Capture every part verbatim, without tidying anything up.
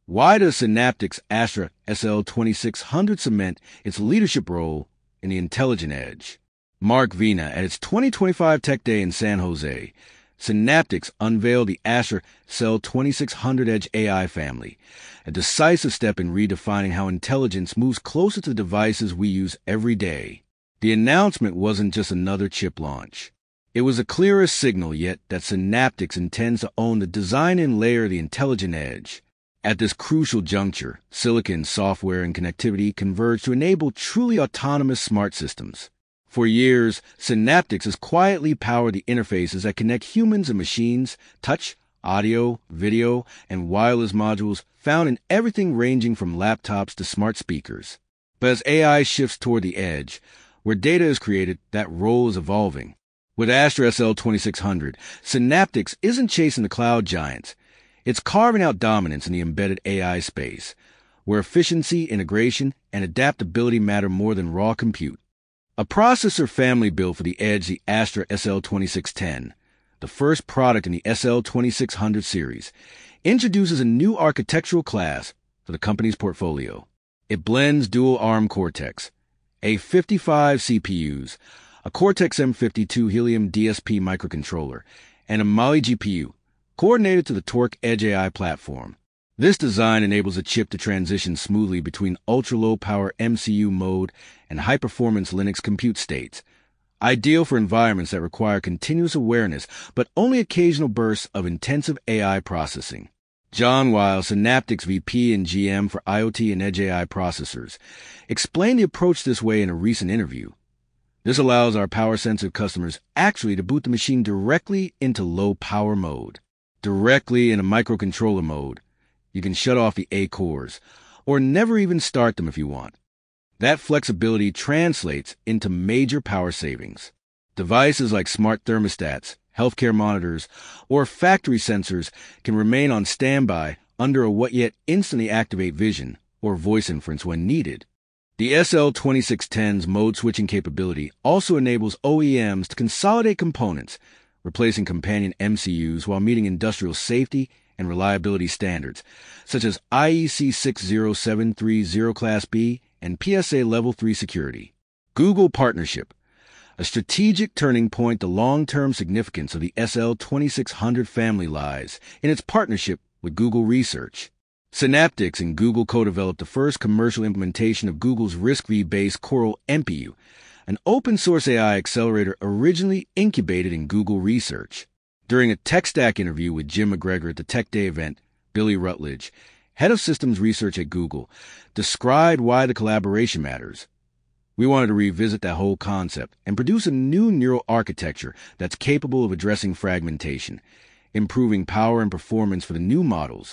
Why does Synaptics Astra S L twenty-six hundred cement its leadership role in the intelligent edge? Mark Vina, at its twenty twenty-five Tech Day in San Jose, Synaptics unveiled the Astra S L twenty-six hundred Edge A I family, a decisive step in redefining how intelligence moves closer to the devices we use every day. The announcement wasn't just another chip launch. It was a clearer signal yet that Synaptics intends to own the design-in layer of the intelligent edge. At this crucial juncture, silicon, software, and connectivity converge to enable truly autonomous smart systems. For years, Synaptics has quietly powered the interfaces that connect humans and machines, touch, audio, video, and wireless modules found in everything ranging from laptops to smart speakers. But as A I shifts toward the edge, where data is created, that role is evolving. With Astra S L twenty-six hundred, Synaptics isn't chasing the cloud giants. It's carving out dominance in the embedded A I space, where efficiency, integration, and adaptability matter more than raw compute. A processor family built for the edge, the Astra S L twenty-six ten, the first product in the S L twenty-six hundred series, introduces a new architectural class for the company's portfolio. It blends dual ARM Cortex, A fifty-five C P Us, a Cortex M fifty-two Helium D S P microcontroller, and a Mali G P U, coordinated to the Torque Edge A I platform. This design enables a chip to transition smoothly between ultra-low power M C U mode and high-performance Linux compute states, ideal for environments that require continuous awareness but only occasional bursts of intensive A I processing. John Weil, Synaptics V P and G M for IoT and Edge A I processors, explained the approach this way in a recent interview. This allows our power-sensitive customers actually to boot the machine directly into low-power mode, directly in a microcontroller mode. You can shut off the A cores, or never even start them if you want. That flexibility translates into major power savings. Devices like smart thermostats, healthcare monitors, or factory sensors can remain on standby under a what yet instantly activate vision or voice inference when needed. The S L twenty-six ten's mode switching capability also enables O E Ms to consolidate components, replacing companion M C Us while meeting industrial safety and reliability standards, such as I E C six zero seven three zero Class B and P S A Level three security. Google partnership. A strategic turning point, the long-term significance of the S L twenty-six hundred family lies in its partnership with Google Research. Synaptics and Google co-developed the first commercial implementation of Google's RISC-V-based Coral M P U, an open-source A I accelerator originally incubated in Google Research. During a TechStack interview with Jim McGregor at the Tech Day event, Billy Rutledge, head of systems research at Google, described why the collaboration matters. We wanted to revisit that whole concept and produce a new neural architecture that's capable of addressing fragmentation, improving power and performance for the new models.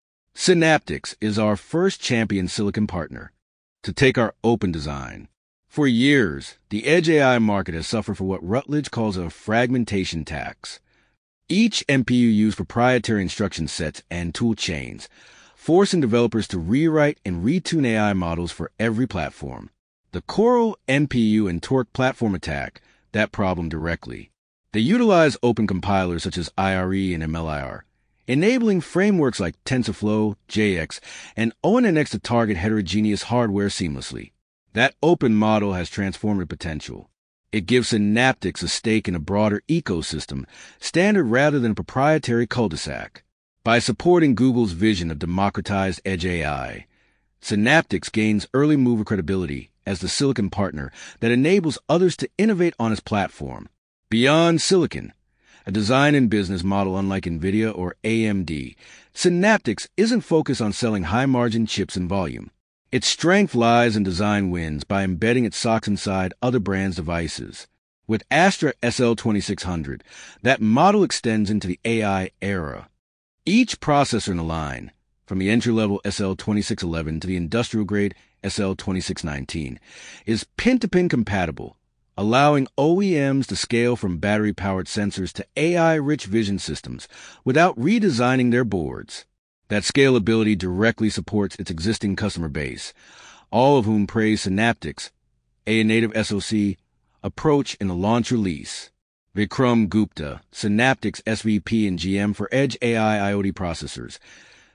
Synaptics is our first champion silicon partner to take our open design. For years, the Edge A I market has suffered for what Rutledge calls a fragmentation tax. Each M P U used proprietary instruction sets and tool chains, forcing developers to rewrite and retune A I models for every platform. The Coral M P U and Torque platform attack that problem directly. They utilize open compilers such as I R E and M L I R, enabling frameworks like TensorFlow, J X, and O N N X to target heterogeneous hardware seamlessly. That open model has transformative potential. It gives Synaptics a stake in a broader ecosystem, standard rather than a proprietary cul-de-sac. By supporting Google's vision of democratized Edge A I, Synaptics gains early mover credibility as the silicon partner that enables others to innovate on its platform. Beyond silicon, a design and business model unlike NVIDIA or A M D, Synaptics isn't focused on selling high-margin chips in volume. Its strength lies in design wins by embedding its socks inside other brands' devices. With Astra S L twenty-six hundred, that model extends into the A I era. Each processor in the line, from the entry-level S L twenty-six eleven to the industrial-grade S L twenty-six nineteen, is pin-to-pin compatible, allowing O E Ms to scale from battery-powered sensors to A I-rich vision systems without redesigning their boards. That scalability directly supports its existing customer base, all of whom praise Synaptics, a native S O C, approach in the launch release. Vikram Gupta, Synaptics S V P and G M for Edge A I IoT processors,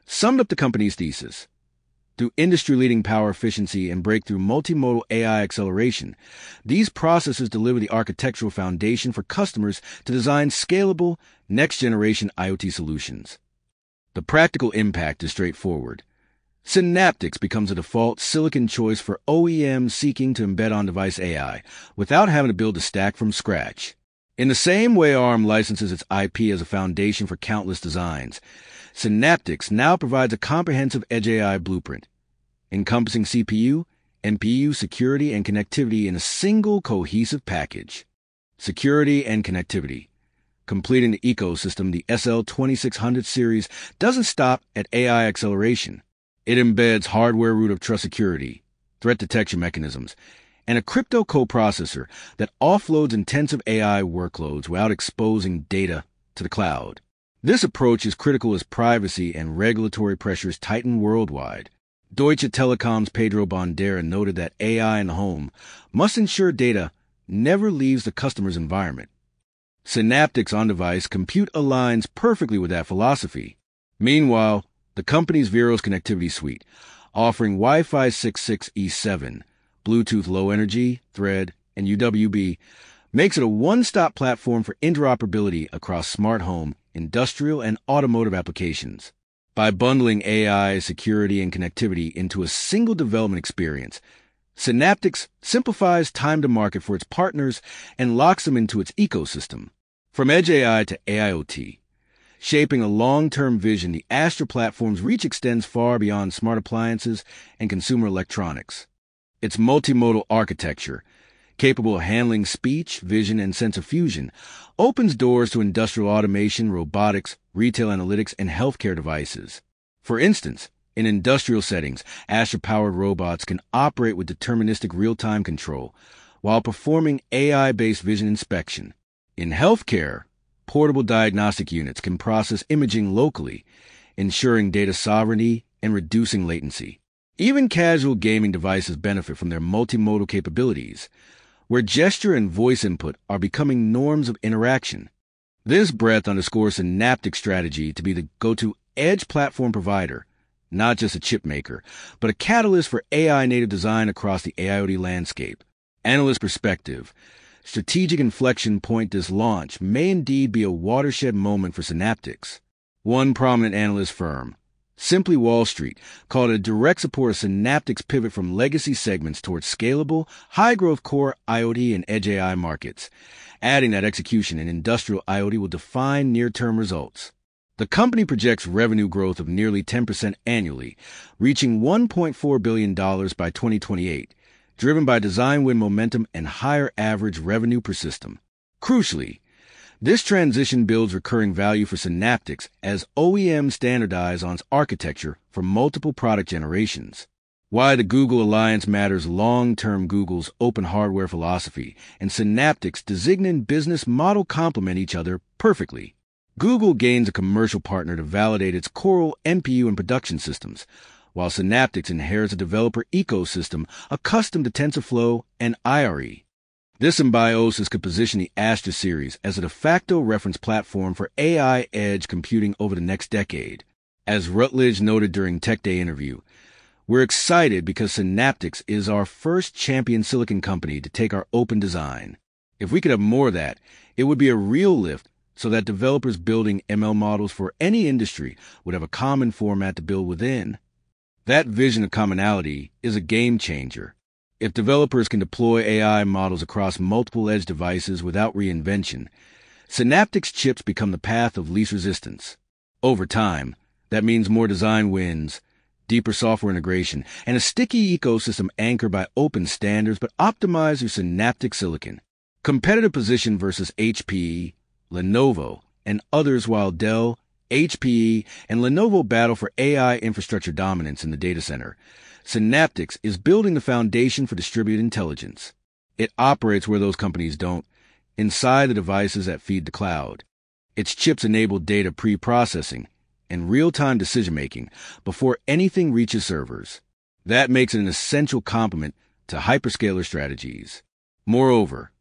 summed up the company's thesis. Through industry-leading power efficiency and breakthrough multimodal A I acceleration, these processors deliver the architectural foundation for customers to design scalable, next-generation IoT solutions. The practical impact is straightforward. Synaptics becomes a default silicon choice for O E Ms seeking to embed on-device A I without having to build a stack from scratch. In the same way ARM licenses its I P as a foundation for countless designs, Synaptics now provides a comprehensive edge A I blueprint, encompassing C P U, N P U, security, and connectivity in a single cohesive package. Security and connectivity. Completing the ecosystem, the S L twenty-six hundred series doesn't stop at A I acceleration. It embeds hardware root of trust security, threat detection mechanisms, and a crypto coprocessor that offloads intensive A I workloads without exposing data to the cloud. This approach is critical as privacy and regulatory pressures tighten worldwide. Deutsche Telekom's Pedro Bandera noted that A I in the home must ensure data never leaves the customer's environment. Synaptics on-device compute aligns perfectly with that philosophy. Meanwhile, the company's Veros connectivity suite, offering Wi-Fi six point six E seven, Bluetooth Low Energy, Thread, and U W B, makes it a one-stop platform for interoperability across smart home, industrial, and automotive applications. By bundling A I, security, and connectivity into a single development experience, Synaptics simplifies time to market for its partners and locks them into its ecosystem. From Edge A I to A I O T, shaping a long-term vision, the Astra platform's reach extends far beyond smart appliances and consumer electronics. Its multimodal architecture, capable of handling speech, vision, and sensor fusion, opens doors to industrial automation, robotics, retail analytics, and healthcare devices. For instance, in industrial settings, Astra-powered robots can operate with deterministic real-time control while performing A I-based vision inspection. In healthcare, portable diagnostic units can process imaging locally, ensuring data sovereignty and reducing latency. Even casual gaming devices benefit from their multimodal capabilities, where gesture and voice input are becoming norms of interaction. This breadth underscores Synaptics' strategy to be the go-to edge platform provider, not just a chip maker, but a catalyst for A I-native design across the A I O T landscape. Analyst perspective. Strategic inflection point this launch may indeed be a watershed moment for Synaptics. One prominent analyst firm, Simply Wall Street, called it a direct support of Synaptics' pivot from legacy segments towards scalable, high-growth core IoT and edge A I markets, adding that execution in industrial IoT will define near-term results. The company projects revenue growth of nearly ten percent annually, reaching one point four billion dollars by twenty twenty-eight, driven by design win momentum and higher average revenue per system. Crucially, this transition builds recurring value for Synaptics as O E Ms standardize on its architecture for multiple product generations. Why the Google Alliance matters long-term. Google's open hardware philosophy and Synaptics' designated business model complement each other perfectly. Google gains a commercial partner to validate its Coral N P U and production systems, while Synaptics inherits a developer ecosystem accustomed to TensorFlow and I R E. This symbiosis could position the Astra series as a de facto reference platform for A I edge computing over the next decade. As Rutledge noted during Tech Day interview, we're excited because Synaptics is our first champion silicon company to take our open design. If we could have more of that, it would be a real lift so that developers building M L models for any industry would have a common format to build within. That vision of commonality is a game changer. If developers can deploy A I models across multiple edge devices without reinvention, Synaptics chips become the path of least resistance. Over time, that means more design wins, deeper software integration, and a sticky ecosystem anchored by open standards but optimized through Synaptics silicon. Competitive position versus H P E, Lenovo, and others. While Dell, H P E, and Lenovo battle for A I infrastructure dominance in the data center, Synaptics is building the foundation for distributed intelligence. It operates where those companies don't, inside the devices that feed the cloud. Its chips enable data pre-processing and real-time decision-making before anything reaches servers. That makes it an essential complement to hyperscaler strategies. Moreover,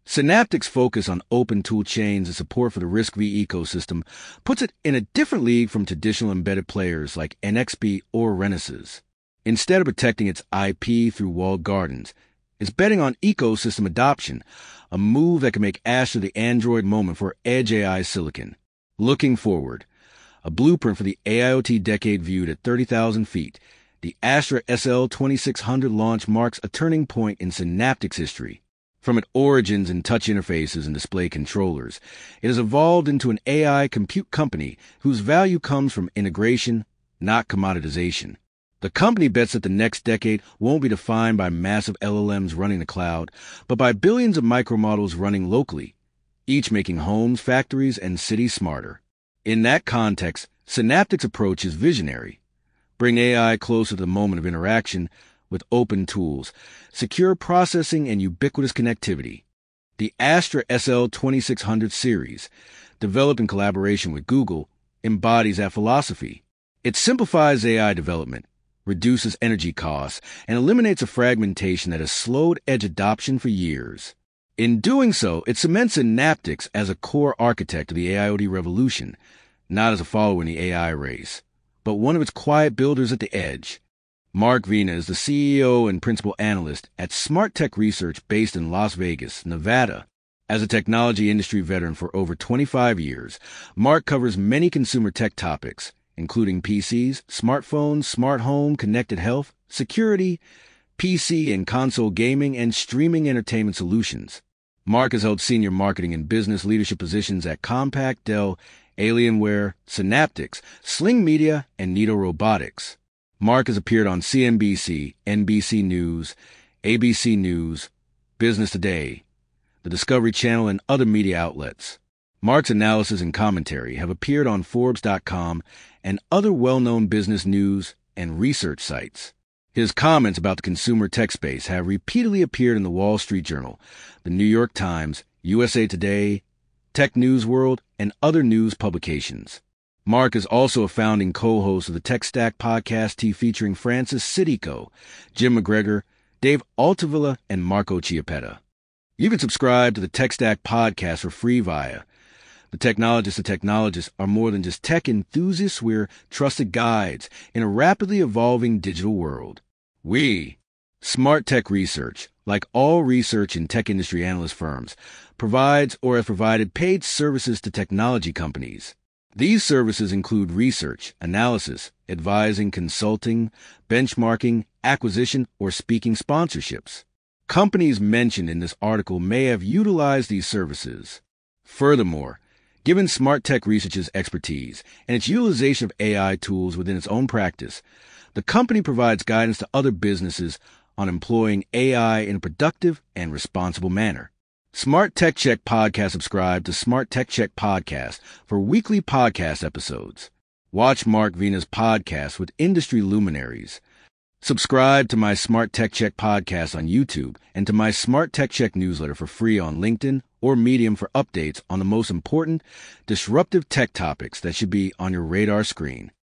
Synaptics' focus on open tool chains and support for the RISC-V ecosystem puts it in a different league from traditional embedded players like N X P or Renesas. Instead of protecting its I P through walled gardens, it's betting on ecosystem adoption, a move that can make Astra the Android moment for edge A I silicon. Looking forward, a blueprint for the A I O T decade viewed at thirty thousand feet, the Astra S L twenty-six hundred launch marks a turning point in Synaptics history. From its origins in touch interfaces and display controllers, it has evolved into an A I compute company whose value comes from integration, not commoditization. The company bets that the next decade won't be defined by massive L L Ms running the cloud, but by billions of micromodels running locally, each making homes, factories, and cities smarter. In that context, Synaptics' approach is visionary. Bring A I closer to the moment of interaction with open tools, secure processing, and ubiquitous connectivity. The Astra S L twenty-six hundred series, developed in collaboration with Google, embodies that philosophy. It simplifies A I development, reduces energy costs, and eliminates a fragmentation that has slowed edge adoption for years. In doing so, it cements Synaptics as a core architect of the A I O T revolution, not as a follower in the A I race, but one of its quiet builders at the edge. Mark Vina is the C E O and principal analyst at Smart Tech Research based in Las Vegas, Nevada. As a technology industry veteran for over twenty-five years, Mark covers many consumer tech topics, including P Cs, smartphones, smart home, connected health, security, P C and console gaming, and streaming entertainment solutions. Mark has held senior marketing and business leadership positions at Compaq, Dell, Alienware, Synaptics, Sling Media, and Nito Robotics. Mark has appeared on C N B C, N B C News, A B C News, Business Today, the Discovery Channel, and other media outlets. Mark's analysis and commentary have appeared on Forbes dot com and other well-known business news and research sites. His comments about the consumer tech space have repeatedly appeared in the Wall Street Journal, the New York Times, U S A Today, Tech News World, and other news publications. Mark is also a founding co-host of the Tech Stack podcast featuring Francis Sitico, Jim McGregor, Dave Altavilla, and Marco Chiappetta. You can subscribe to the Tech Stack podcast for free via The Technologists of Technologists are more than just tech enthusiasts. We're trusted guides in a rapidly evolving digital world. We, Smart Tech Research, like all research and tech industry analyst firms, provides or has provided paid services to technology companies. These services include research, analysis, advising, consulting, benchmarking, acquisition, or speaking sponsorships. Companies mentioned in this article may have utilized these services. Furthermore, given Smart Tech Research's expertise and its utilization of A I tools within its own practice, the company provides guidance to other businesses on employing A I in a productive and responsible manner. Smart Tech Check Podcast subscribe to Smart Tech Check Podcast for weekly podcast episodes. Watch Mark Vina's podcast with industry luminaries. Subscribe to my Smart Tech Check podcast on YouTube and to my Smart Tech Check newsletter for free on LinkedIn or Medium for updates on the most important, disruptive tech topics that should be on your radar screen.